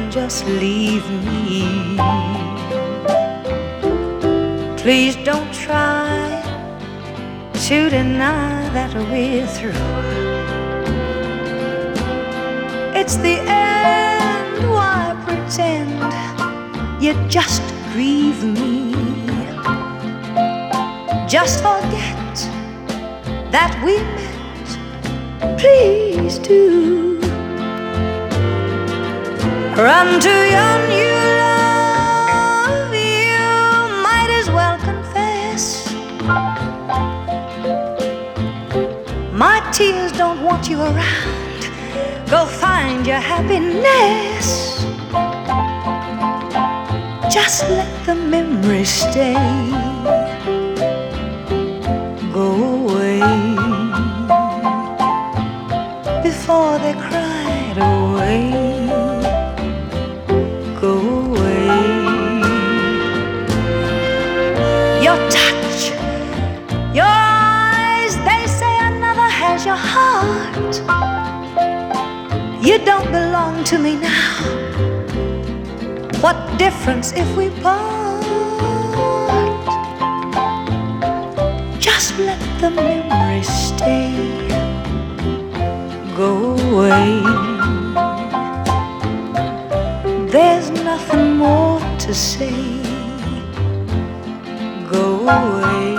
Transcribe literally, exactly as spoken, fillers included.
and just leave me. Please don't try to deny that we're through. It's the end, why pretend you just grieve me? Just forget that we met, please do. Run to your new love, you might as well confess. My tears don't want you around, go find your happiness. Just let the memories stay, go away before they cried away. Go away. Your touch, your eyes, they say another has your heart. You don't belong to me now. What difference if we part? Just let the memories stay, go away. There's nothing more to say, go away.